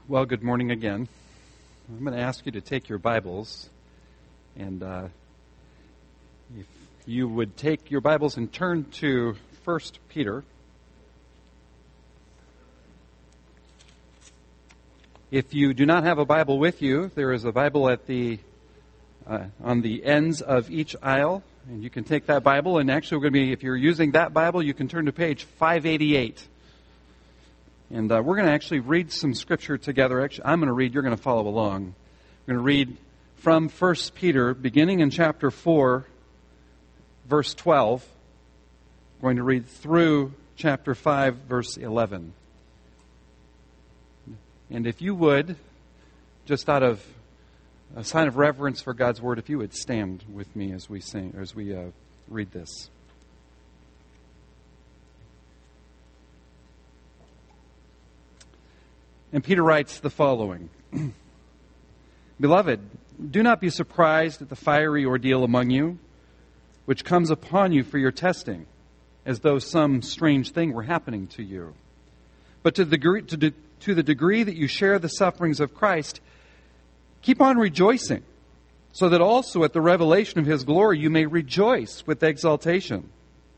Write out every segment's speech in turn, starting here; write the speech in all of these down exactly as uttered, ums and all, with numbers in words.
Well, good morning again. I'm going to ask you to take your Bibles, and uh, if you would take your Bibles and turn to First Peter. If you do not have a Bible with you, there is a Bible at the uh, on the ends of each aisle, and you can take that Bible, and actually we're going to be, if you're using that Bible, you can turn to page five eighty-eight. And uh, we're going to actually read some scripture together. Actually, I'm going to read, you're going to follow along. We're going to read from First Peter, beginning in chapter four, verse twelve. We're going to read through chapter five, verse eleven. And if you would, just out of a sign of reverence for God's Word, if you would stand with me as we sing, as we uh, read this. And Peter writes the following. Beloved, do not be surprised at the fiery ordeal among you, which comes upon you for your testing, as though some strange thing were happening to you. But to the degree, to, de, to the degree that you share the sufferings of Christ, keep on rejoicing, so that also at the revelation of His glory you may rejoice with exultation.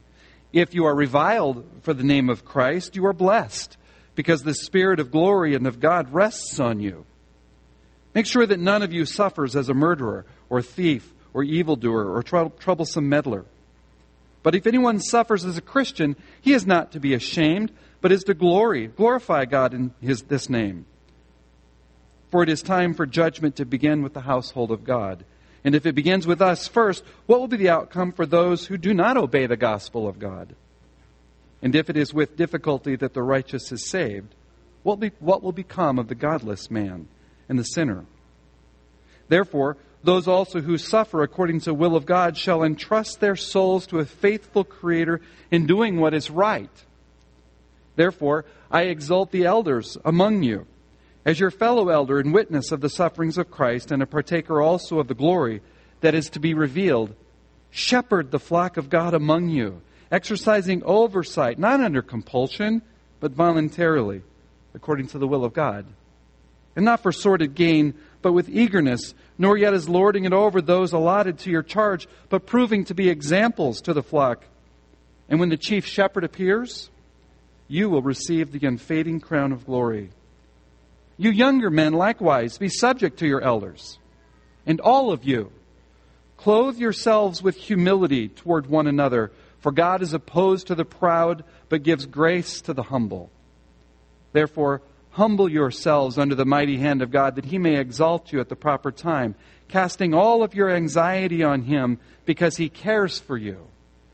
If you are reviled for the name of Christ, you are blessed, because the Spirit of glory and of God rests on you. Make sure that none of you suffers as a murderer, or thief, or evildoer, or trou- troublesome meddler. But if anyone suffers as a Christian, he is not to be ashamed, but is to glory, glorify God in his, this name. For it is time for judgment to begin with the household of God. And if it begins with us first, what will be the outcome for those who do not obey the gospel of God? And if it is with difficulty that the righteous is saved, what will, be, what will become of the godless man and the sinner? Therefore, those also who suffer according to the will of God shall entrust their souls to a faithful Creator in doing what is right. Therefore, I exalt the elders among you, as your fellow elder and witness of the sufferings of Christ, and a partaker also of the glory that is to be revealed. Shepherd the flock of God among you, exercising oversight, not under compulsion, but voluntarily, according to the will of God. And not for sordid gain, but with eagerness, nor yet as lording it over those allotted to your charge, but proving to be examples to the flock. And when the chief shepherd appears, you will receive the unfading crown of glory. You younger men, likewise, be subject to your elders. And all of you, clothe yourselves with humility toward one another, for God is opposed to the proud, but gives grace to the humble. Therefore, humble yourselves under the mighty hand of God, that He may exalt you at the proper time, casting all of your anxiety on Him, because He cares for you.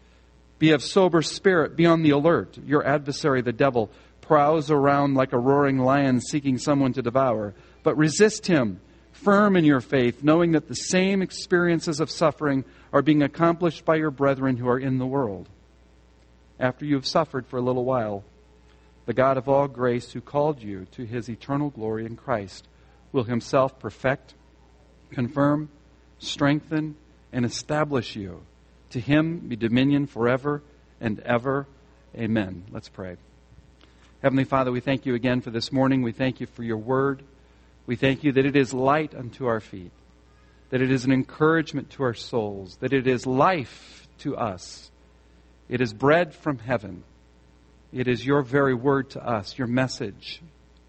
Be of sober spirit, be on the alert. Your adversary, the devil, prowls around like a roaring lion seeking someone to devour. But resist him, firm in your faith, knowing that the same experiences of suffering are being accomplished by your brethren who are in the world. After you have suffered for a little while, the God of all grace, who called you to His eternal glory in Christ, will Himself perfect, confirm, strengthen, and establish you. To Him be dominion forever and ever. Amen. Let's pray. Heavenly Father, we thank You again for this morning. We thank You for Your word. We thank You that it is light unto our feet, that it is an encouragement to our souls, that it is life to us. It is bread from heaven. It is Your very word to us, Your message,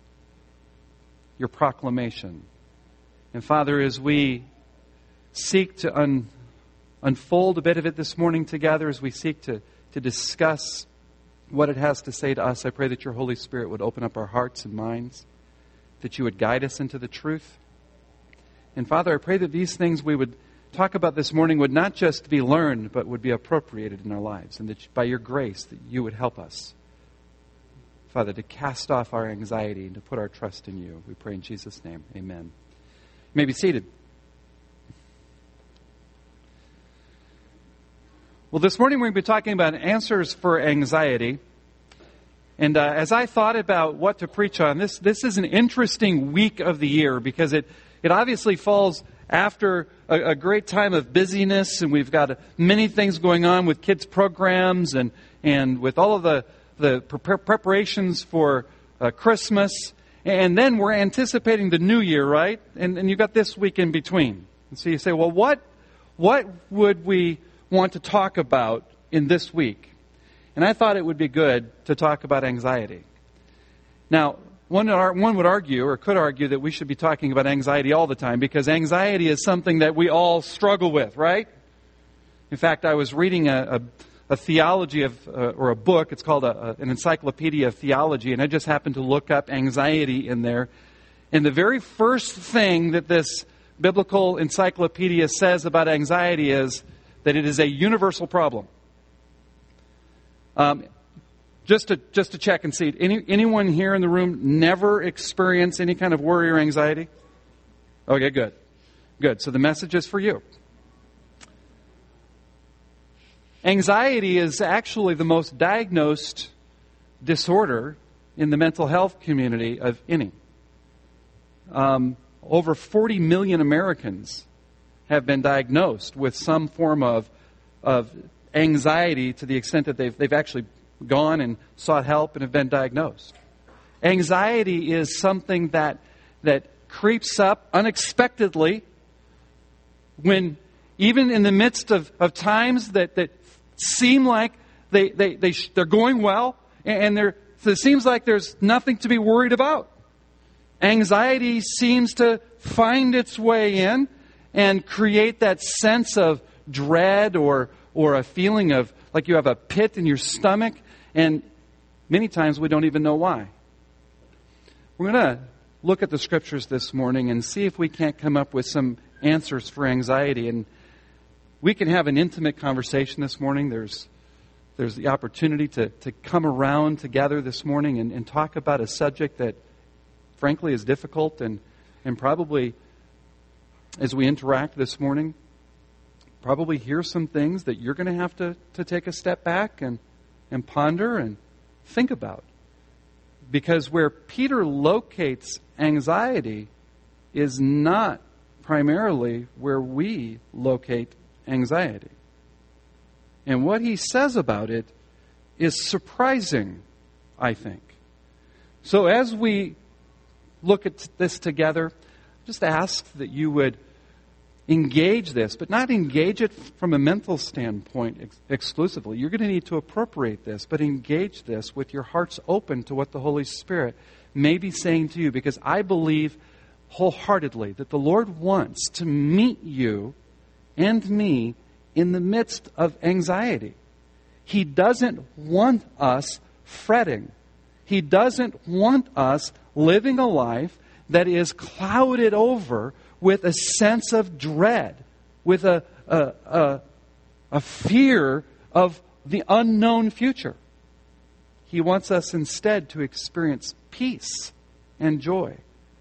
Your proclamation. And Father, as we seek to un, unfold a bit of it this morning together, as we seek to, to discuss what it has to say to us, I pray that Your Holy Spirit would open up our hearts and minds, that You would guide us into the truth. And Father, I pray that these things we would talk about this morning would not just be learned, but would be appropriated in our lives, and that by Your grace that You would help us, Father, to cast off our anxiety and to put our trust in You. We pray in Jesus' name. Amen. You may be seated. Well, this morning we're going to be talking about answers for anxiety. And uh, as I thought about what to preach on, this this is an interesting week of the year, because it, it obviously falls after a, a great time of busyness, and we've got uh, many things going on with kids' programs and, and with all of the, the pre- preparations for uh, Christmas. And then we're anticipating the new year, right? And, and you've got this week in between. And so you say, well, what, what would we want to talk about in this week? And I thought it would be good to talk about anxiety. Now, one, one would argue, or could argue, that we should be talking about anxiety all the time, because anxiety is something that we all struggle with, right? In fact, I was reading a, a, a theology of, uh, or a book, it's called a, a, an Encyclopedia of Theology, and I just happened to look up anxiety in there. And the very first thing that this biblical encyclopedia says about anxiety is that it is a universal problem. Um, just to just to check and see, any anyone here in the room never experience any kind of worry or anxiety? Okay, good. Good. So the message is for you. Anxiety is actually the most diagnosed disorder in the mental health community of any. Um, over forty million Americans have been diagnosed with some form of of anxiety, to the extent that they've they've actually gone and sought help and have been diagnosed. Anxiety is something that that creeps up unexpectedly when, even in the midst of, of times that, that seem like they, they, they sh- they're going well, and they're, it seems like there's nothing to be worried about. Anxiety seems to find its way in and create that sense of dread, or or a feeling of like you have a pit in your stomach, and many times we don't even know why. We're going to look at the Scriptures this morning and see if we can't come up with some answers for anxiety. And we can have an intimate conversation this morning. There's there's the opportunity to, to come around together this morning and, and talk about a subject that, frankly, is difficult, and, and probably, as we interact this morning, probably hear some things that you're going to have to, to take a step back and, and ponder and think about. Because where Peter locates anxiety is not primarily where we locate anxiety. And what he says about it is surprising, I think. So as we look at this together, just ask that you would engage this, but not engage it from a mental standpoint ex- exclusively. You're going to need to appropriate this, but engage this with your hearts open to what the Holy Spirit may be saying to you, because I believe wholeheartedly that the Lord wants to meet you and me in the midst of anxiety. He doesn't want us fretting. He doesn't want us living a life that is clouded over with a sense of dread, with a, a, a, a fear of the unknown future. He wants us instead to experience peace and joy.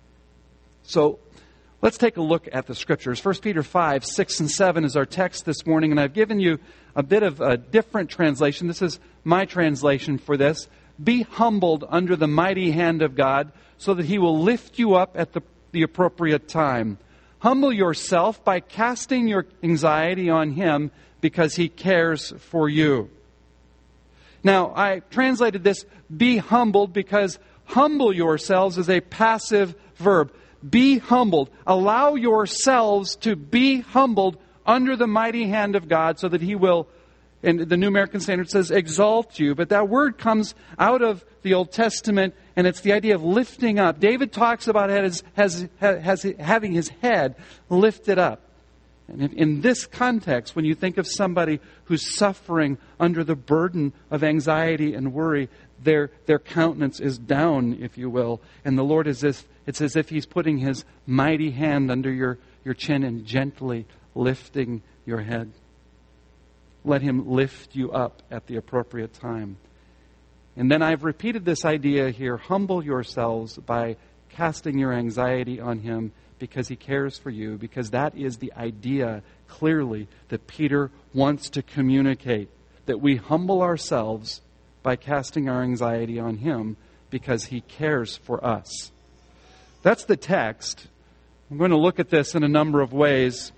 So let's take a look at the Scriptures. First Peter five, six, and seven is our text this morning, and I've given you a bit of a different translation. This is my translation for this. Be humbled under the mighty hand of God, so that He will lift you up at the, the appropriate time. Humble yourself by casting your anxiety on Him, because He cares for you. Now, I translated this, be humbled, because humble yourselves is a passive verb. Be humbled. Allow yourselves to be humbled under the mighty hand of God, so that He will, and the New American Standard says, exalt you. But that word comes out of the Old Testament, and it's the idea of lifting up. David talks about it as, as, as having his head lifted up. And in, in this context, when you think of somebody who's suffering under the burden of anxiety and worry, their their countenance is down, if you will. And the Lord is as, it's as if He's putting His mighty hand under your, your chin and gently lifting your head. Let Him lift you up at the appropriate time. And then I've repeated this idea here. Humble yourselves by casting your anxiety on Him, because He cares for you. Because that is the idea, clearly, that Peter wants to communicate. That we humble ourselves by casting our anxiety on Him, because He cares for us. That's the text. I'm going to look at this in a number of ways.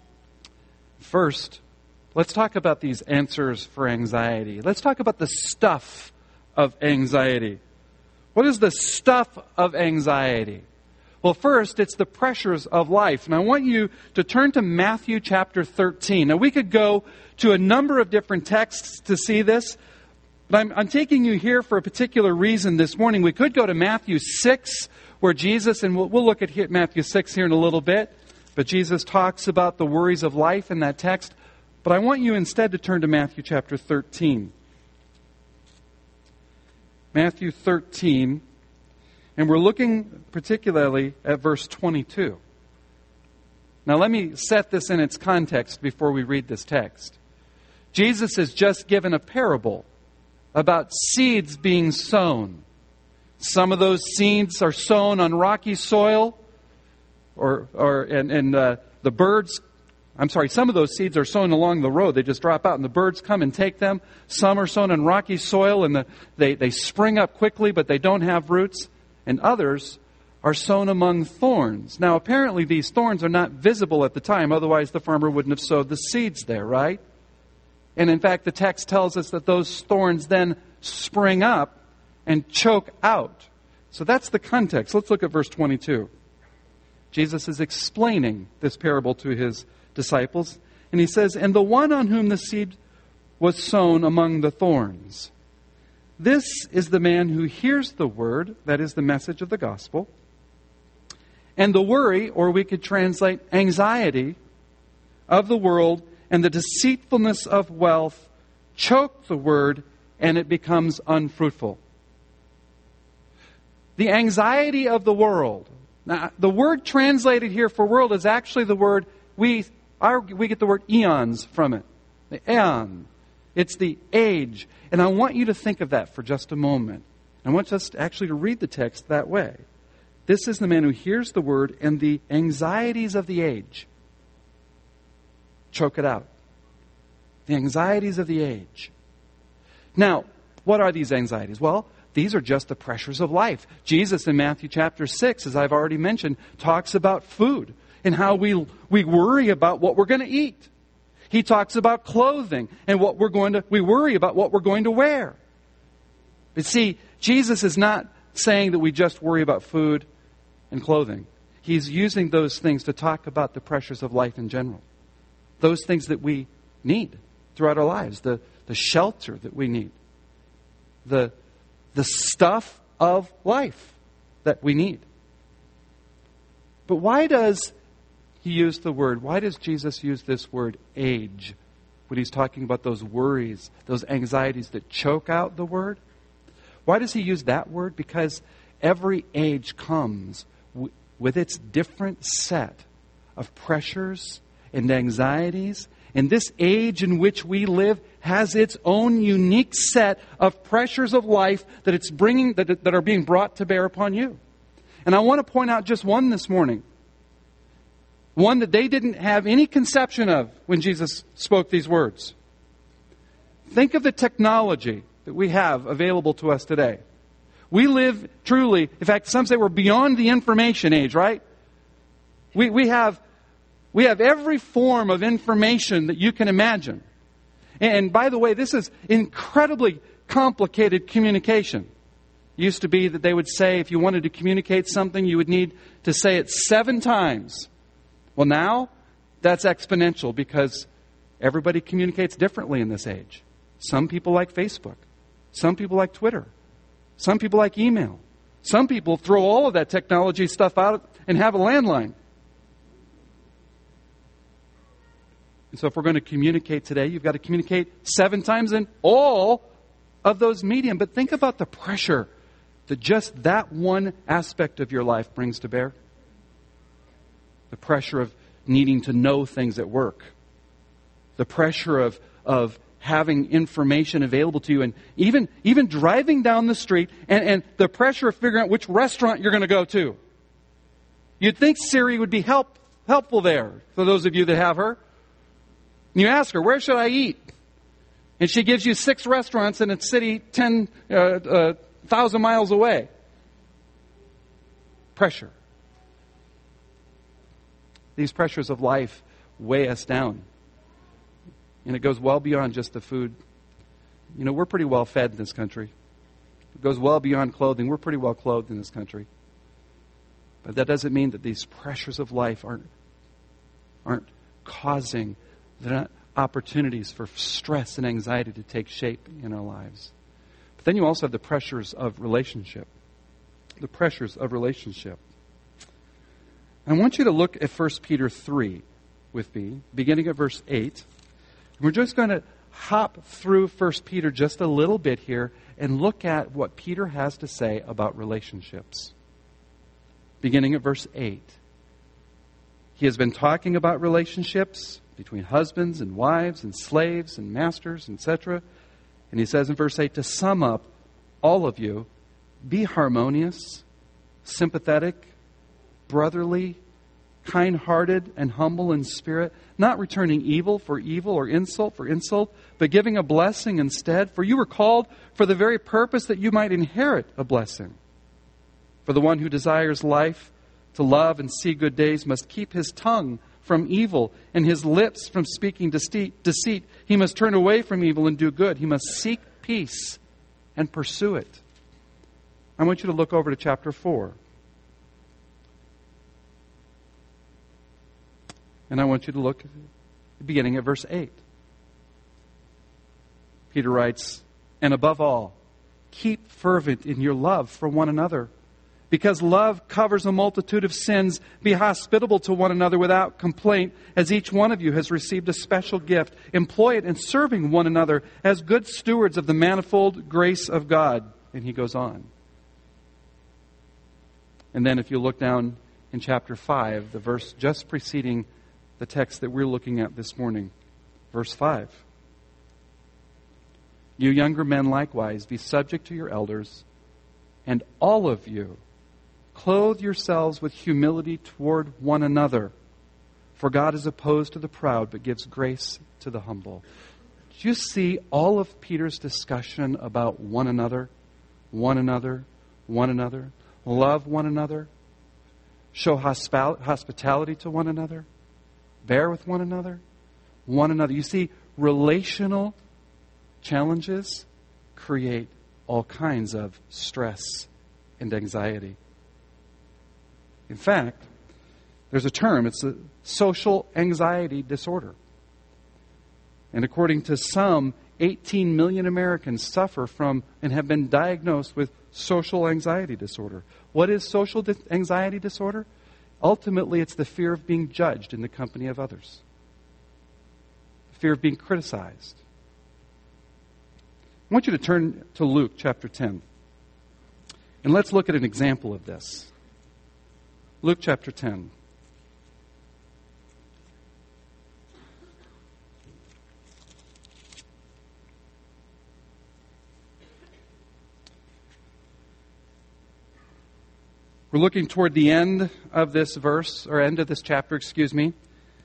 First, let's talk about these answers for anxiety. Let's talk about the stuff of anxiety. What is the stuff of anxiety? Well, first, it's the pressures of life. And I want you to turn to Matthew chapter thirteen. Now, we could go to a number of different texts to see this, but I'm, I'm taking you here for a particular reason this morning. We could go to Matthew six, where Jesus, and we'll, we'll look at here, Matthew six here in a little bit, but Jesus talks about the worries of life in that text. But I want you instead to turn to Matthew chapter thirteen. Matthew thirteen, and we're looking particularly at verse twenty-two. Now let me set this in its context before we read this text. Jesus has just given a parable about seeds being sown. Some of those seeds are sown on rocky soil, or or and, and uh, the birds, I'm sorry, some of those seeds are sown along the road. They just drop out and the birds come and take them. Some are sown on rocky soil and the, they, they spring up quickly, but they don't have roots. And others are sown among thorns. Now, apparently these thorns are not visible at the time. Otherwise, the farmer wouldn't have sowed the seeds there, right? And in fact, the text tells us that those thorns then spring up and choke out. So that's the context. Let's look at verse twenty-two. Jesus is explaining this parable to his disciples. And he says, "And the one on whom the seed was sown among the thorns, this is the man who hears the word," that is the message of the gospel, "and the worry," or we could translate anxiety, "of the world and the deceitfulness of wealth choke the word, and it becomes unfruitful." The anxiety of the world. Now, the word translated here for world is actually the word, we our, we get the word eons from it. The aeon. It's the age. And I want you to think of that for just a moment. I want us to actually to read the text that way. This is the man who hears the word, and the anxieties of the age choke it out. The anxieties of the age. Now, what are these anxieties? Well, these are just the pressures of life. Jesus in Matthew chapter six, as I've already mentioned, talks about food and how we, we worry about what we're going to eat. He talks about clothing and what we're going to, we worry about what we're going to wear. But see, Jesus is not saying that we just worry about food and clothing. He's using those things to talk about the pressures of life in general. Those things that we need throughout our lives. The, the shelter that we need. The, the stuff of life that we need. But why does he use the word, why does Jesus use this word age when he's talking about those worries, those anxieties that choke out the word? Why does he use that word? Because every age comes w- with its different set of pressures and anxieties. And this age in which we live has its own unique set of pressures of life that it's bringing, that, that are being brought to bear upon you. And I want to point out just one this morning. One that they didn't have any conception of when Jesus spoke these words. Think of the technology that we have available to us today. We live truly, in fact, some say we're beyond the information age, right? We, we have We have every form of information that you can imagine. And by the way, this is incredibly complicated communication. It used to be that they would say if you wanted to communicate something, you would need to say it seven times. Well, now that's exponential because everybody communicates differently in this age. Some people like Facebook. Some people like Twitter. Some people like email. Some people throw all of that technology stuff out and have a landline. And so if we're going to communicate today, you've got to communicate seven times in all of those medium. But think about the pressure that just that one aspect of your life brings to bear. The pressure of needing to know things at work. The pressure of, of having information available to you. And even, even driving down the street and, and the pressure of figuring out which restaurant you're going to go to. You'd think Siri would be help, helpful there, for those of you that have her. And you ask her, where should I eat? And she gives you six restaurants in a city ten uh, uh, thousand miles away. Pressure. These pressures of life weigh us down. And it goes well beyond just the food. You know, we're pretty well fed in this country. It goes well beyond clothing. We're pretty well clothed in this country. But that doesn't mean that these pressures of life aren't, aren't causing the opportunities for stress and anxiety to take shape in our lives. But then you also have the pressures of relationship. The pressures of relationship. I want you to look at First Peter three with me, beginning at verse eight. We're just going to hop through First Peter just a little bit here and look at what Peter has to say about relationships. Beginning at verse eight. He has been talking about relationships between husbands and wives and slaves and masters, et cetera. And he says in verse eight, to sum up, all of you, be harmonious, sympathetic, brotherly, kind-hearted, and humble in spirit, not returning evil for evil or insult for insult, but giving a blessing instead. For you were called for the very purpose that you might inherit a blessing. For the one who desires life, to love and see good days, must keep his tongue from evil and his lips from speaking deceit. He must turn away from evil and do good. He must seek peace and pursue it. I want you to look over to chapter four. And I want you to look at the beginning at verse eight. Peter writes, and above all, keep fervent in your love for one another. Because love covers a multitude of sins, be hospitable to one another without complaint, as each one of you has received a special gift. Employ it in serving one another as good stewards of the manifold grace of God. And he goes on. And then if you look down in chapter five, the verse just preceding the text that we're looking at this morning, verse five. You younger men likewise, be subject to your elders, and all of you, clothe yourselves with humility toward one another. For God is opposed to the proud, but gives grace to the humble. Do you see all of Peter's discussion about one another, one another, one another? Love one another. Show hospi- hospitality to one another. Bear with one another. One another. You see, relational challenges create all kinds of stress and anxiety. In fact, there's a term, it's a social anxiety disorder. And according to some, eighteen million Americans suffer from and have been diagnosed with social anxiety disorder. What is social di- anxiety disorder? Ultimately, it's the fear of being judged in the company of others. The fear of being criticized. I want you to turn to Luke chapter ten. And let's look at an example of this. Luke chapter ten. We're looking toward the end of this verse, or end of this chapter, excuse me.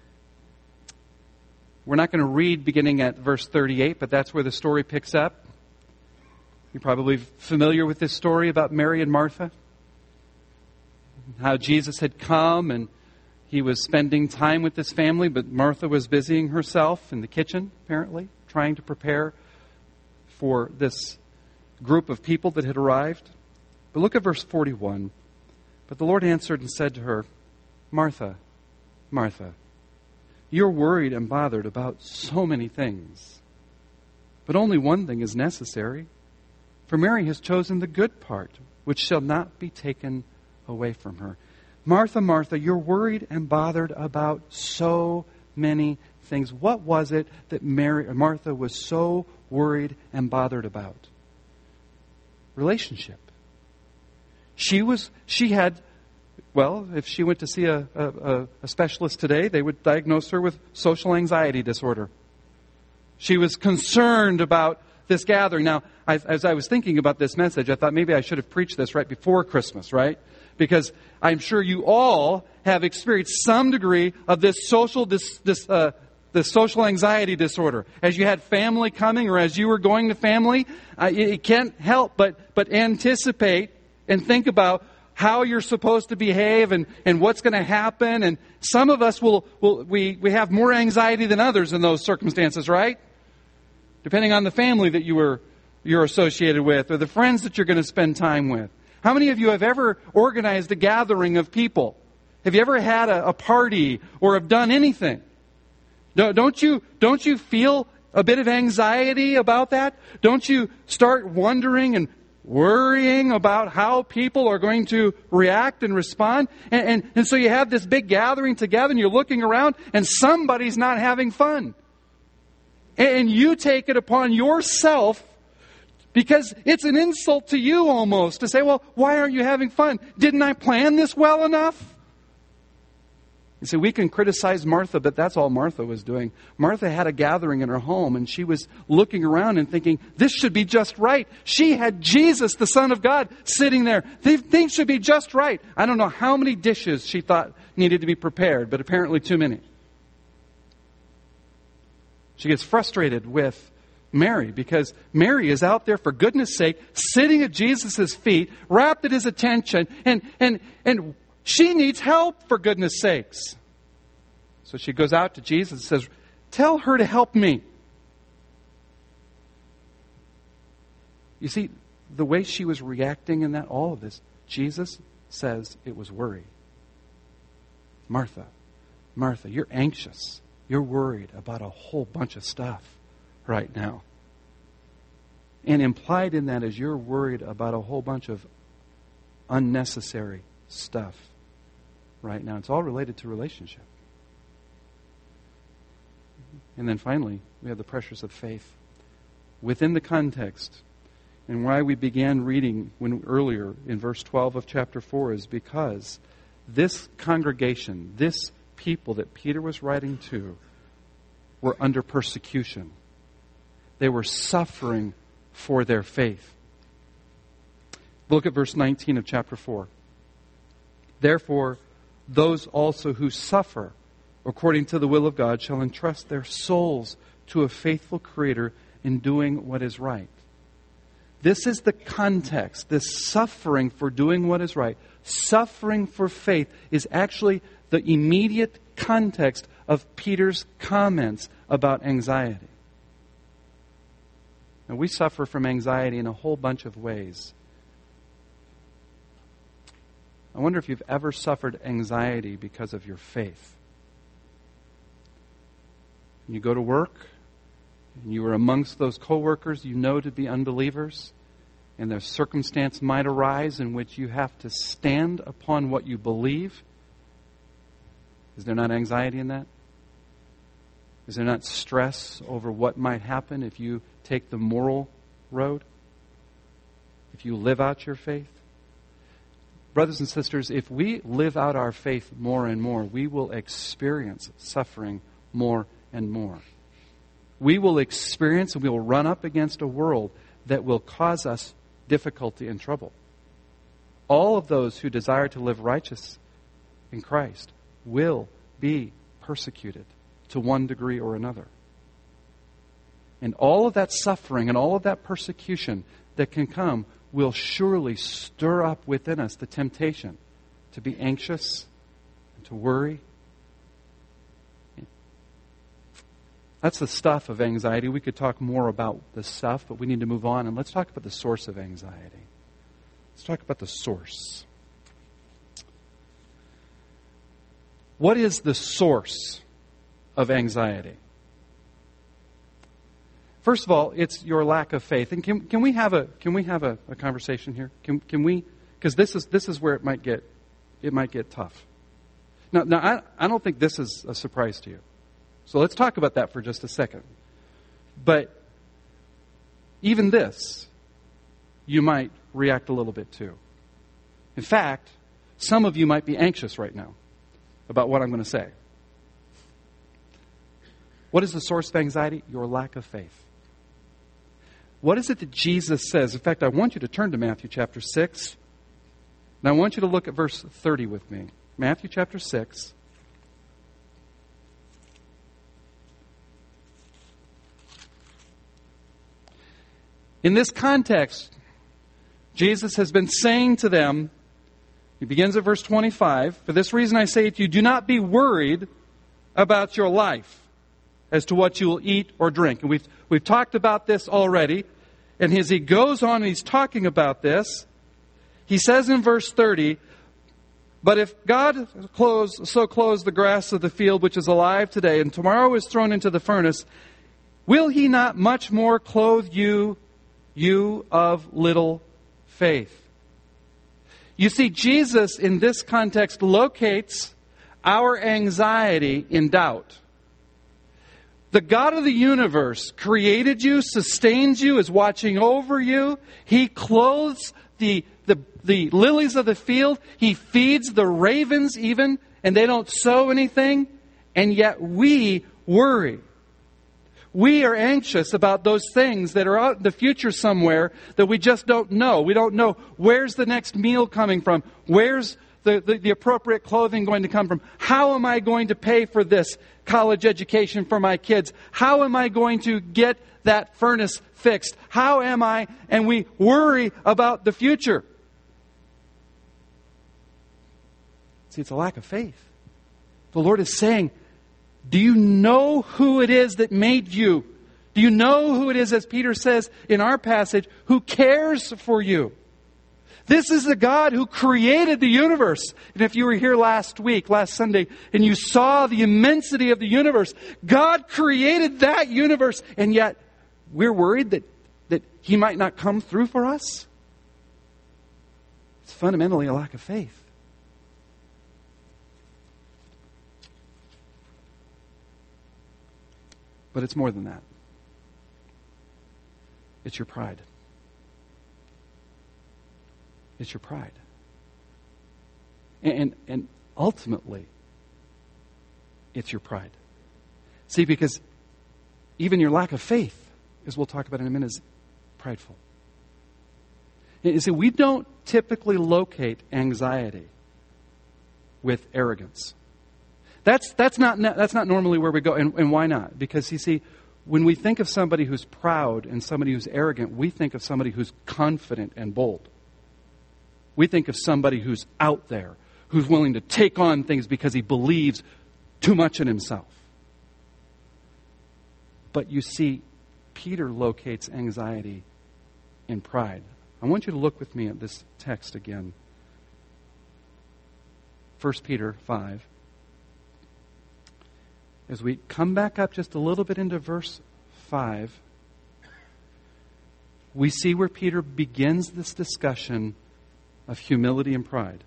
We're not going to read beginning at verse thirty-eight, but that's where the story picks up. You're probably familiar with this story about Mary and Martha. How Jesus had come and he was spending time with his family, but Martha was busying herself in the kitchen, apparently, trying to prepare for this group of people that had arrived. But look at verse forty-one. But the Lord answered and said to her, Martha, Martha, you're worried and bothered about so many things, but only one thing is necessary. For Mary has chosen the good part, which shall not be taken away from her. Martha, Martha, you're worried and bothered about so many things. What was it that Mary, Martha was so worried and bothered about? Relationship. She was. She had. Well, if she went to see a, a, a specialist today, they would diagnose her with social anxiety disorder. She was concerned about this gathering. Now, I, as I was thinking about this message, I thought maybe I should have preached this right before Christmas, right? Because I'm sure you all have experienced some degree of this social this this uh, this social anxiety disorder. As you had family coming, or as you were going to family, uh, you, you can't help but but anticipate and think about how you're supposed to behave and, and what's going to happen. And some of us will, will we, we have more anxiety than others in those circumstances, right? Depending on the family that you were you're associated with or the friends that you're going to spend time with? How many of you have ever organized a gathering of people? Have you ever had a, a party or have done anything? Don't you, don't you feel a bit of anxiety about that? Don't you start wondering and worrying about how people are going to react and respond? And, and, and so you have this big gathering together and you're looking around and somebody's not having fun. And, and you take it upon yourself, because it's an insult to you almost to say, well, why aren't you having fun? Didn't I plan this well enough? You see, we can criticize Martha, but that's all Martha was doing. Martha had a gathering in her home, and she was looking around and thinking, this should be just right. She had Jesus, the Son of God, sitting there. Things should be just right. I don't know how many dishes she thought needed to be prepared, but apparently too many. She gets frustrated with Mary, because Mary is out there, for goodness sake, sitting at Jesus' feet, wrapped at His attention, and and and she needs help, for goodness sakes. So she goes out to Jesus and says, tell her to help me. You see, the way she was reacting in that, all of this, Jesus says it was worry. Martha, Martha, you're anxious. You're worried about a whole bunch of stuff right now. And implied in that is you're worried about a whole bunch of unnecessary stuff right now. It's all related to relationship. And then finally, we have the pressures of faith. Within the context, and why we began reading when earlier in verse twelve of chapter four, is because this congregation, this people that Peter was writing to, were under persecution. They were suffering for their faith. Look at verse nineteen of chapter four. Therefore, those also who suffer according to the will of God shall entrust their souls to a faithful Creator in doing what is right. This is the context. This suffering for doing what is right, suffering for faith, is actually the immediate context of Peter's comments about anxiety. Now, we suffer from anxiety in a whole bunch of ways. I wonder if you've ever suffered anxiety because of your faith. You go to work, and you are amongst those coworkers you know to be unbelievers, and their circumstance might arise in which you have to stand upon what you believe. Is there not anxiety in that? Is there not stress over what might happen if you take the moral road? If you live out your faith? Brothers and sisters, if we live out our faith more and more, we will experience suffering more and more. We will experience and we will run up against a world that will cause us difficulty and trouble. All of those who desire to live righteous in Christ will be persecuted to one degree or another. And all of that suffering and all of that persecution that can come will surely stir up within us the temptation to be anxious and to worry. That's the stuff of anxiety. We could talk more about the stuff, but we need to move on, and let's talk about the source of anxiety. Let's talk about the source. What is the source of anxiety? First of all, it's your lack of faith. And can can we have a can we have a, a conversation here? Can can we? Because this is this is where it might get it might get tough. Now, now I I don't think this is a surprise to you. So let's talk about that for just a second. But even this, you might react a little bit to. In fact, some of you might be anxious right now about what I'm going to say. What is the source of anxiety? Your lack of faith. What is it that Jesus says? In fact, I want you to turn to Matthew chapter six. And I want you to look at verse thirty with me. Matthew chapter six. In this context, Jesus has been saying to them, he begins at verse twenty-five, for this reason I say to you, do not be worried about your life as to what you will eat or drink. And we've we've talked about this already. And as he goes on and he's talking about this, he says in verse thirty, "But if God clothes, so clothes the grass of the field, which is alive today, and tomorrow is thrown into the furnace, will He not much more clothe you, you of little faith?" You see, Jesus in this context locates our anxiety in doubt. The God of the universe created you, sustains you, is watching over you. He clothes the, the, the lilies of the field. He feeds the ravens even, and they don't sow anything. And yet we worry. We are anxious about those things that are out in the future somewhere that we just don't know. We don't know where's the next meal coming from. Where's the, the, the appropriate clothing going to come from? How am I going to pay for this college education for my kids? How am I going to get that furnace fixed? How am I? And we worry about the future. See, it's a lack of faith. The Lord is saying, do you know who it is that made you? Do you know who it is, as Peter says in our passage, who cares for you? This is the God who created the universe. And if you were here last week, last Sunday, and you saw the immensity of the universe, God created that universe, and yet we're worried that, that He might not come through for us? It's fundamentally a lack of faith. But it's more than that. It's your pride. It's your pride. And, and, and ultimately, it's your pride. See, because even your lack of faith, as we'll talk about in a minute, is prideful. And you see, we don't typically locate anxiety with arrogance. That's that's not that's not normally where we go. And, and why not? Because, you see, when we think of somebody who's proud and somebody who's arrogant, we think of somebody who's confident and bold. We think of somebody who's out there, who's willing to take on things because he believes too much in himself. But you see, Peter locates anxiety in pride. I want you to look with me at this text again. First Peter five. As we come back up just a little bit into verse five, we see where Peter begins this discussion of humility and pride.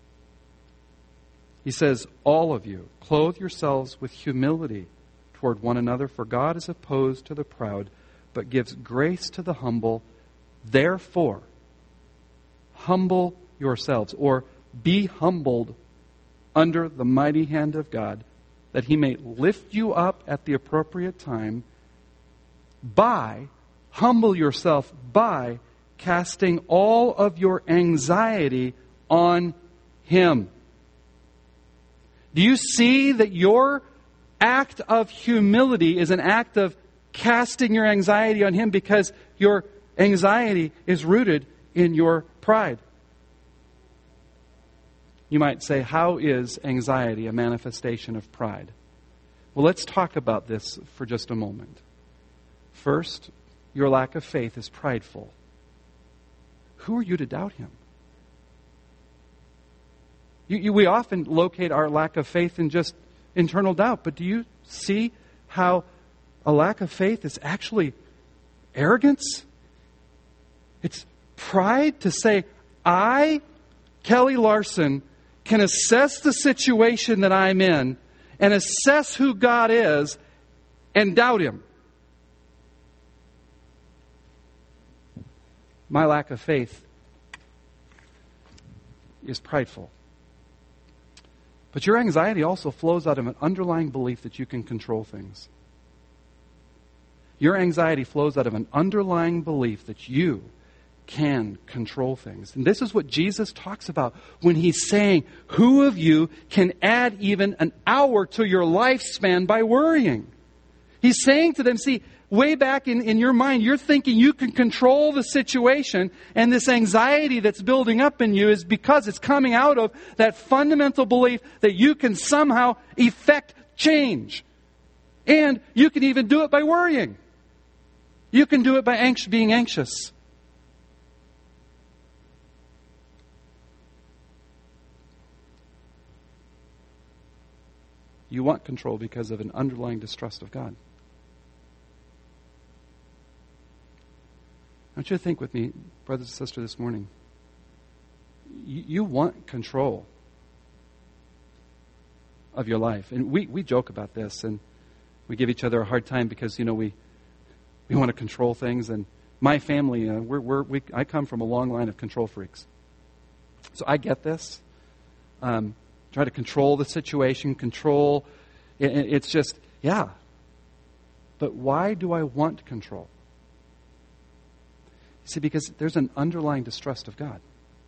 He says, "All of you, clothe yourselves with humility toward one another, for God is opposed to the proud, but gives grace to the humble. Therefore, humble yourselves," or be humbled under the mighty hand of God, that He may lift you up at the appropriate time by, humble yourself by casting all of your anxiety on Him. Do you see that your act of humility is an act of casting your anxiety on Him because your anxiety is rooted in your pride? You might say, how is anxiety a manifestation of pride? Well, let's talk about this for just a moment. First, your lack of faith is prideful. Who are you to doubt Him? You, you, we often locate our lack of faith in just internal doubt, but do you see how a lack of faith is actually arrogance? It's pride to say, I, Kelly Larson, can assess the situation that I'm in and assess who God is and doubt Him. My lack of faith is prideful. But your anxiety also flows out of an underlying belief that you can control things. Your anxiety flows out of an underlying belief that you can control things. And this is what Jesus talks about when He's saying, who of you can add even an hour to your lifespan by worrying? He's saying to them, see, way back in, in your mind, you're thinking you can control the situation, and this anxiety that's building up in you is because it's coming out of that fundamental belief that you can somehow effect change. And you can even do it by worrying. You can do it by anx- being anxious. You want control because of an underlying distrust of God. I want you to think with me, brothers and sisters, this morning. You, you want control of your life. And we, we joke about this, and we give each other a hard time because, you know, we we want to control things. And my family, uh, we're, we're, we, I come from a long line of control freaks. So I get this. Um, try to control the situation, control. It, it's just, yeah. But why do I want control? You see, because there's an underlying distrust of God.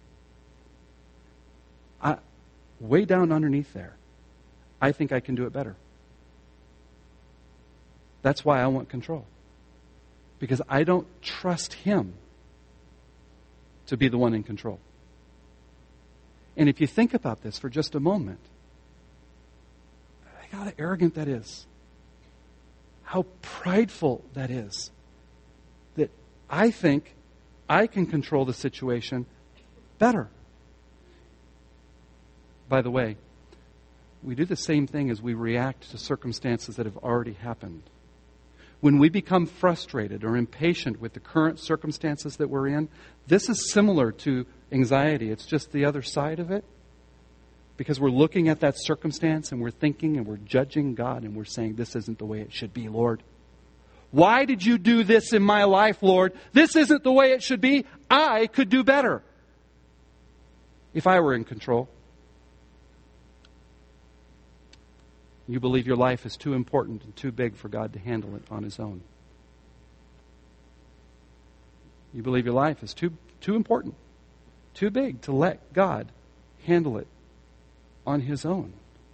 I, way down underneath there, I think I can do it better. That's why I want control. Because I don't trust Him to be the one in control. And if you think about this for just a moment, how arrogant that is. How prideful that is. That I think I can control the situation better. By the way, we do the same thing as we react to circumstances that have already happened. When we become frustrated or impatient with the current circumstances that we're in, this is similar to anxiety. It's just the other side of it. Because we're looking at that circumstance and we're thinking and we're judging God and we're saying, this isn't the way it should be, Lord. Why did you do this in my life, Lord? This isn't the way it should be. I could do better if I were in control. You believe your life is too important and too big for God to handle it on His own. You believe your life is too, too important, too big to let God handle it on His own.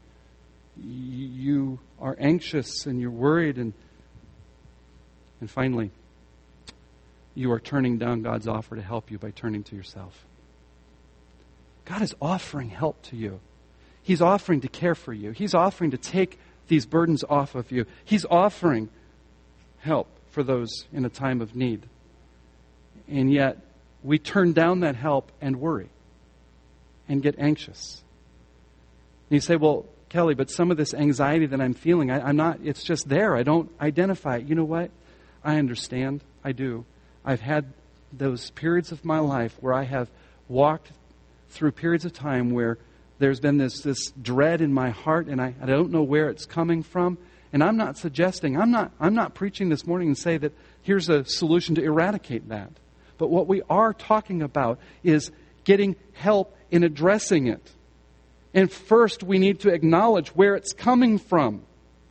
You are anxious and you're worried, and and finally, you are turning down God's offer to help you by turning to yourself. God is offering help to you. He's offering to care for you. He's offering to take these burdens off of you. He's offering help for those in a time of need. And yet, we turn down that help and worry and get anxious. And you say, well, Kelly, but some of this anxiety that I'm feeling, I, I'm not, it's just there. I don't identify it. You know what? I understand. I do. I've had those periods of my life where I have walked through periods of time where there's been this, this dread in my heart, and I, I don't know where it's coming from. And I'm not suggesting, I'm not, I'm not preaching this morning and say that here's a solution to eradicate that. But what we are talking about is getting help in addressing it. And first, we need to acknowledge where it's coming from.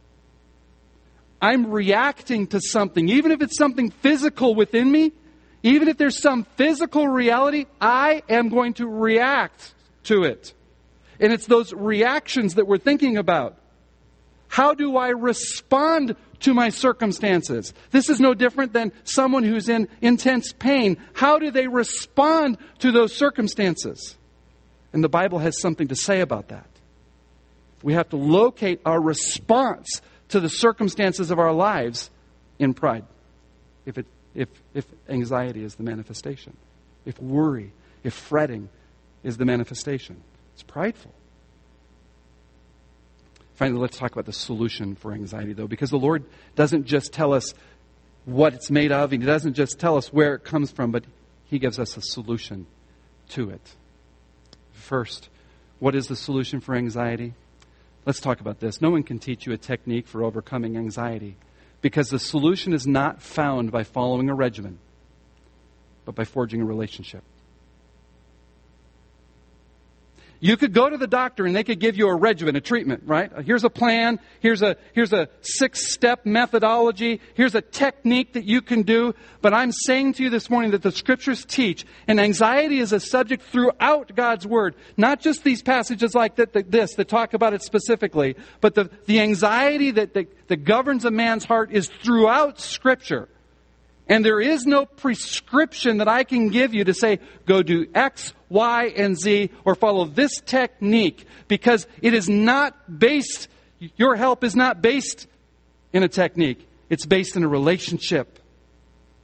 I'm reacting to something, even if it's something physical within me, even if there's some physical reality, I am going to react to it. And it's those reactions that we're thinking about. How do I respond to my circumstances? This is no different than someone who's in intense pain. How do they respond to those circumstances? And the Bible has something to say about that. We have to locate our response to the circumstances of our lives in pride. If it, if, if anxiety is the manifestation. If worry, if fretting is the manifestation. It's prideful. Finally, let's talk about the solution for anxiety, though, because the Lord doesn't just tell us what it's made of, and He doesn't just tell us where it comes from, but He gives us a solution to it. First, what is the solution for anxiety? Let's talk about this. No one can teach you a technique for overcoming anxiety, because the solution is not found by following a regimen, but by forging a relationship. You could go to the doctor and they could give you a regimen, a treatment, right? Here's a plan. Here's a, here's a six-step methodology. Here's a technique that you can do. But I'm saying to you this morning that the Scriptures teach, and anxiety is a subject throughout God's Word. Not just these passages like that, that this that talk about it specifically, but the, the anxiety that, that, that governs a man's heart is throughout Scripture. And there is no prescription that I can give you to say, go do X, Y, and Z, or follow this technique. Because it is not based, your help is not based in a technique. It's based in a relationship.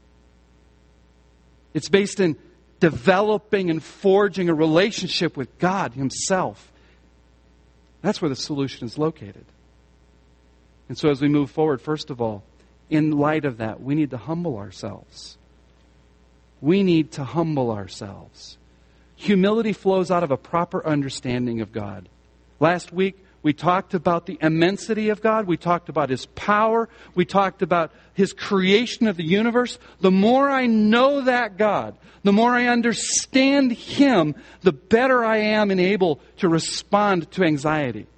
It's based in developing and forging a relationship with God Himself. That's where the solution is located. And so as we move forward, first of all, in light of that, we need to humble ourselves. We need to humble ourselves. Humility flows out of a proper understanding of God. Last week, we talked about the immensity of God. We talked about His power. We talked about His creation of the universe. The more I know that God, the more I understand Him, the better I am and able to respond to anxiety.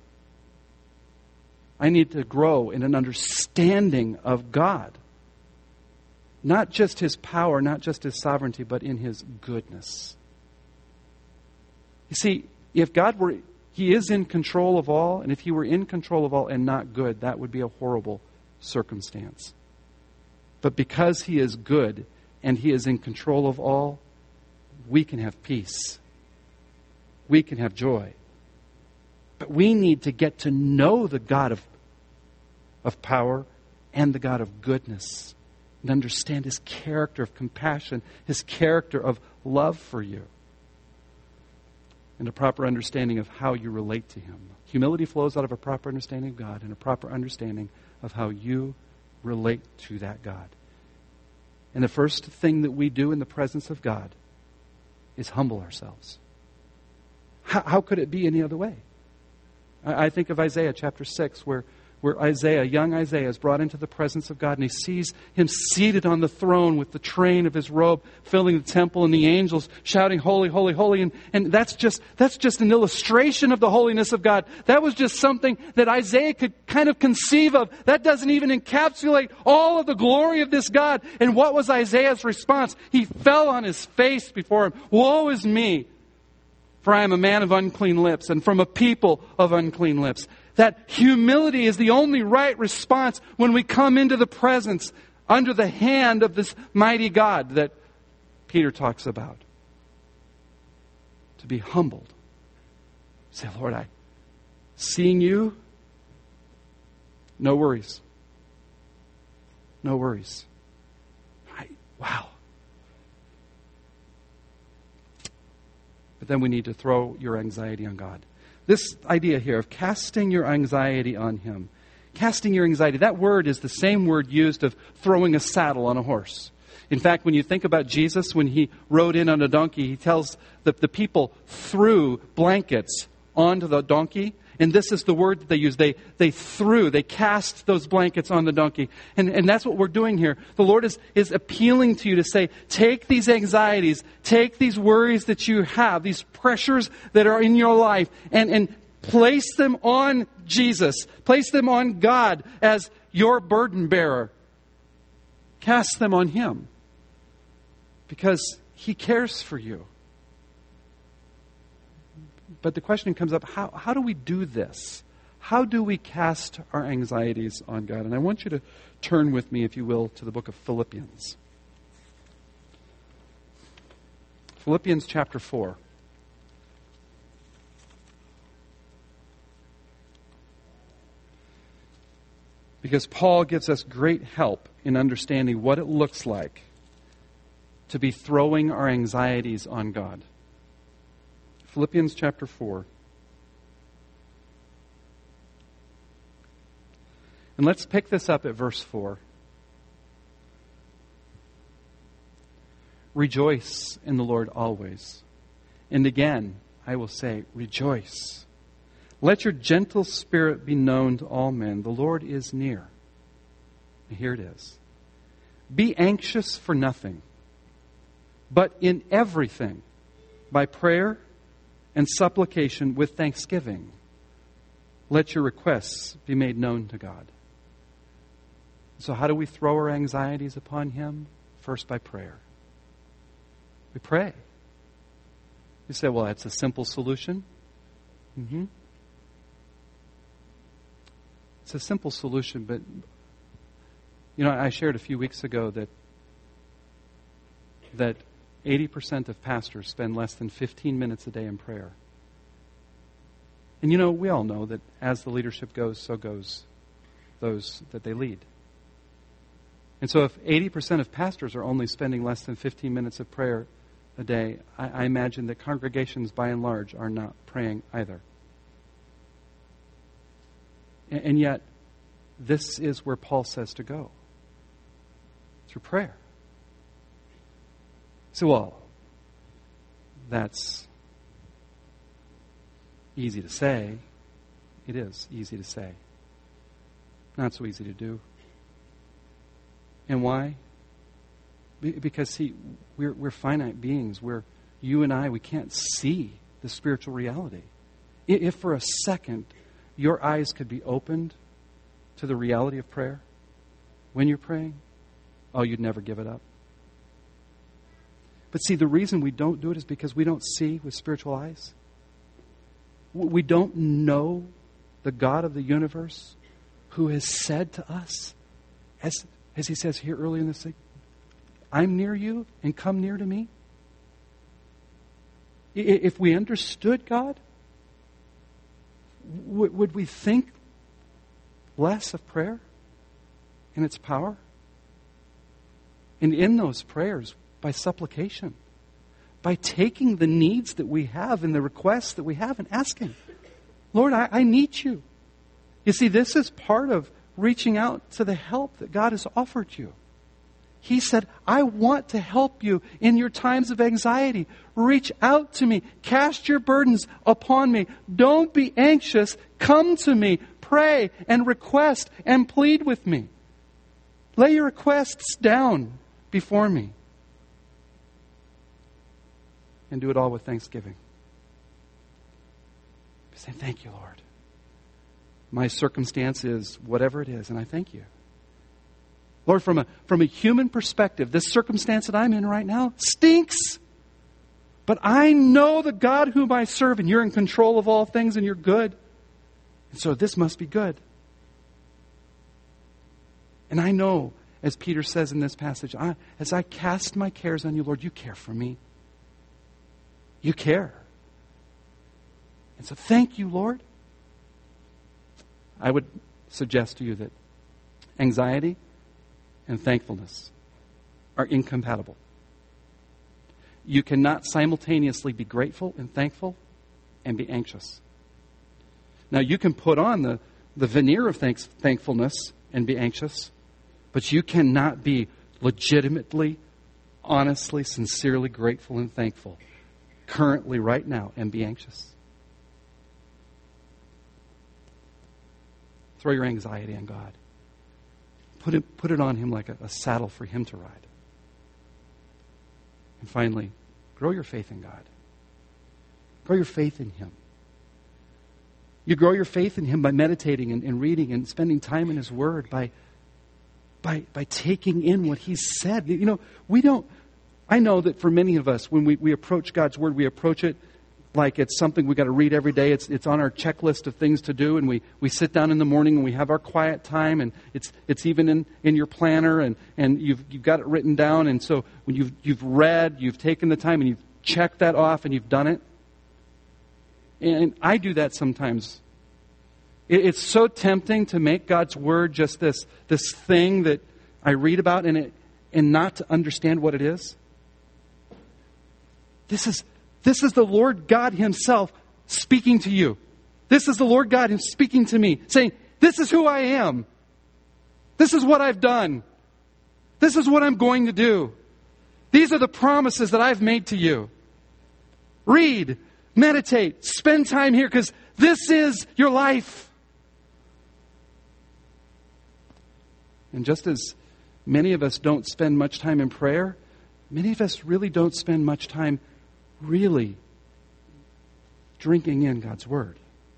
I need to grow in an understanding of God. Not just His power, not just His sovereignty, but in His goodness. You see, if God were, He is in control of all, and if He were in control of all and not good, that would be a horrible circumstance. But because He is good and He is in control of all, we can have peace. We can have joy. But we need to get to know the God of, of power and the God of goodness and understand His character of compassion, His character of love for you, and a proper understanding of how you relate to Him. Humility flows out of a proper understanding of God and a proper understanding of how you relate to that God. And the first thing that we do in the presence of God is humble ourselves. How, how could it be any other way? I, I think of Isaiah chapter six, where where Isaiah, young Isaiah, is brought into the presence of God, and he sees Him seated on the throne with the train of His robe filling the temple and the angels shouting, "Holy, holy, holy." And, and that's just that's just an illustration of the holiness of God. That was just something that Isaiah could kind of conceive of. That doesn't even encapsulate all of the glory of this God. And what was Isaiah's response? He fell on his face before Him. "Woe is me, for I am a man of unclean lips, and from a people of unclean lips." That humility is the only right response when we come into the presence, under the hand of this mighty God that Peter talks about. To be humbled. Say, "Lord, I, seeing You, no worries. No worries." Right? Wow. But then we need to throw your anxiety on God. This idea here of casting your anxiety on Him. Casting your anxiety, that word is the same word used of throwing a saddle on a horse. In fact, when you think about Jesus, when He rode in on a donkey, He tells that the people threw blankets onto the donkey. And this is the word that they use. They they threw, they cast those blankets on the donkey. And, and that's what we're doing here. The Lord is, is appealing to you to say, take these anxieties, take these worries that you have, these pressures that are in your life, and, and place them on Jesus. Place them on God as your burden bearer. Cast them on Him. Because He cares for you. But the question comes up, how, how do we do this? How do we cast our anxieties on God? And I want you to turn with me, if you will, to the book of Philippians. Philippians chapter four. Because Paul gives us great help in understanding what it looks like to be throwing our anxieties on God. Philippians chapter four. And let's pick this up at verse four. "Rejoice in the Lord always. And again, I will say, rejoice. Let your gentle spirit be known to all men. The Lord is near." And here it is. "Be anxious for nothing, but in everything, by prayer and supplication with thanksgiving, let your requests be made known to God." So how do we throw our anxieties upon Him? First, by prayer. We pray. You say, "Well, that's a simple solution." Mm-hmm. It's a simple solution, but you know, I shared a few weeks ago that that eighty percent of pastors spend less than fifteen minutes a day in prayer. And you know, we all know that as the leadership goes, so goes those that they lead. And so if eighty percent of pastors are only spending less than fifteen minutes of prayer a day, I, I imagine that congregations by and large are not praying either. And, and yet, this is where Paul says to go. Through prayer. So, well, that's easy to say. It is easy to say. Not so easy to do. And why? Be- because, see, we're, we're finite beings. We're, you and I, we can't see the spiritual reality. If for a second your eyes could be opened to the reality of prayer when you're praying, oh, you'd never give it up. But see, the reason we don't do it is because we don't see with spiritual eyes. We don't know the God of the universe who has said to us, as, as he says here early in this thing, I'm near you and come near to me. If we understood God, would we think less of prayer and its power? And in those prayers, by supplication, by taking the needs that we have and the requests that we have and asking, Lord, I, I need you. You see, this is part of reaching out to the help that God has offered you. He said, I want to help you in your times of anxiety. Reach out to me. Cast your burdens upon me. Don't be anxious. Come to me. Pray and request and plead with me. Lay your requests down before me. And do it all with thanksgiving. Say, thank you, Lord. My circumstance is whatever it is, and I thank you. Lord, from a, from a human perspective, this circumstance that I'm in right now stinks. But I know the God whom I serve, and you're in control of all things, and you're good. And so this must be good. And I know, as Peter says in this passage, I, as I cast my cares on you, Lord, you care for me. You care. And so thank you, Lord. I would suggest to you that anxiety and thankfulness are incompatible. You cannot simultaneously be grateful and thankful and be anxious. Now, you can put on the, the veneer of thanks, thankfulness and be anxious, but you cannot be legitimately, honestly, sincerely grateful and thankful currently, right now, and be anxious. Throw your anxiety on God. Put it, put it on Him like a, a saddle for Him to ride. And finally, grow your faith in God. Grow your faith in Him. You grow your faith in Him by meditating and, and reading and spending time in His Word, by, by, by taking in what He's said. You know, we don't, I know that for many of us, when we, we approach God's Word, we approach it like it's something we've got to read every day. It's it's on our checklist of things to do, and we, we sit down in the morning and we have our quiet time, and it's it's even in, in your planner, and, and you've you've got it written down, and so when you've you've read, you've taken the time and you've checked that off and you've done it. And I do that sometimes. It, it's so tempting to make God's Word just this this thing that I read about and it and not to understand what it is. This is This is the Lord God Himself speaking to you. This is the Lord God Himself speaking to me, saying, this is who I am. This is what I've done. This is what I'm going to do. These are the promises that I've made to you. Read, meditate, spend time here, because this is your life. And just as many of us don't spend much time in prayer, many of us really don't spend much time really drinking in God's Word.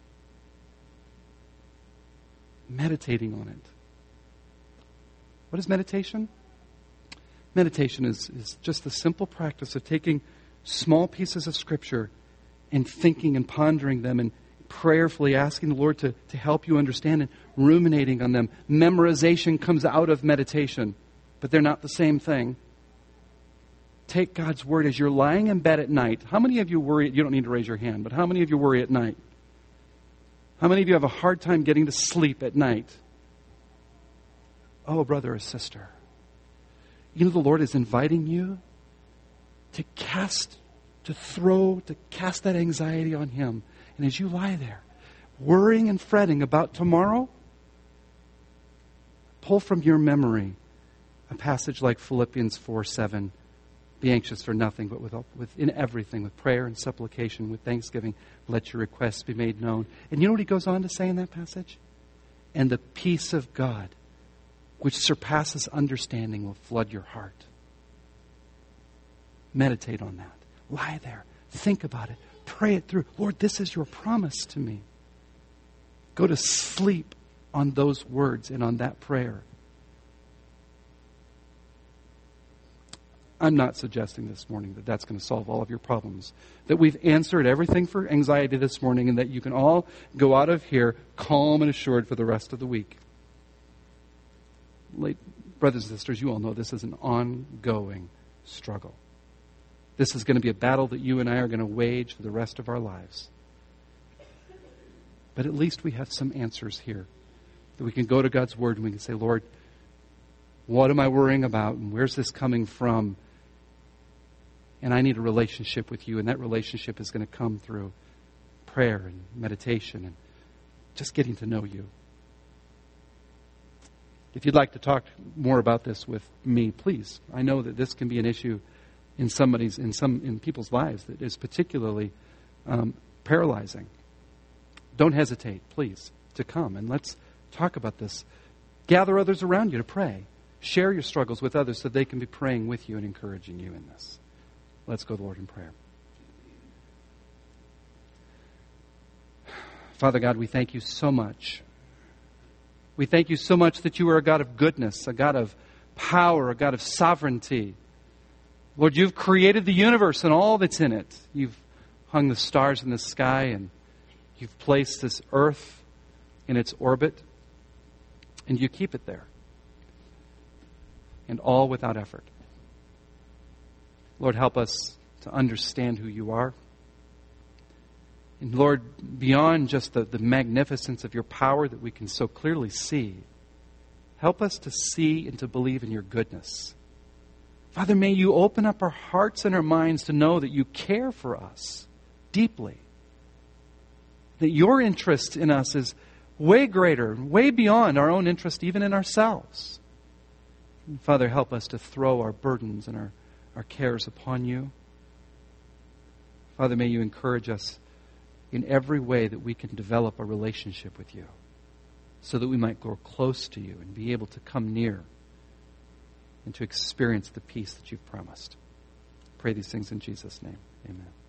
Meditating on it. What is meditation? Meditation is, is just the simple practice of taking small pieces of Scripture and thinking and pondering them and prayerfully asking the Lord to, to help you understand and ruminating on them. Memorization comes out of meditation, but they're not the same thing. Take God's Word as you're lying in bed at night. How many of you worry? You don't need to raise your hand, but how many of you worry at night? How many of you have a hard time getting to sleep at night? Oh, brother or sister, You know, the Lord is inviting you to cast, to throw, to cast that anxiety on Him. And as you lie there, worrying and fretting about tomorrow, pull from your memory a passage like Philippians four seven. Be anxious for nothing, but with, with in everything, with prayer and supplication, with thanksgiving, let your requests be made known. And you know what he goes on to say in that passage? And the peace of God, which surpasses understanding, will flood your heart. Meditate on that. Lie there. Think about it. Pray it through. Lord, this is your promise to me. Go to sleep on those words and on that prayer. I'm not suggesting this morning that that's going to solve all of your problems. That we've answered everything for anxiety this morning and that you can all go out of here calm and assured for the rest of the week. Late brothers and sisters, you all know this is an ongoing struggle. This is going to be a battle that you and I are going to wage for the rest of our lives. But at least we have some answers here. That we can go to God's Word and we can say, Lord, what am I worrying about? And where's this coming from? And I need a relationship with you. And that relationship is going to come through prayer and meditation and just getting to know you. If you'd like to talk more about this with me, please. I know that this can be an issue in somebody's, in some, in people's lives that is particularly um, paralyzing. Don't hesitate, please, to come and let's talk about this. Gather others around you to pray. Share your struggles with others so they can be praying with you and encouraging you in this. Let's go to the Lord in prayer. Father God, we thank you so much. We thank you so much that you are a God of goodness, a God of power, a God of sovereignty. Lord, you've created the universe and all that's in it. You've hung the stars in the sky and you've placed this earth in its orbit and you keep it there. And all without effort. Lord, help us to understand who you are. And Lord, beyond just the, the magnificence of your power that we can so clearly see, help us to see and to believe in your goodness. Father, may you open up our hearts and our minds to know that you care for us deeply. That your interest in us is way greater, way beyond our own interest even in ourselves. And Father, help us to throw our burdens and our, our cares upon you. Father, may you encourage us in every way that we can develop a relationship with you so that we might grow close to you and be able to come near and to experience the peace that you've promised. Pray these things in Jesus' name. Amen.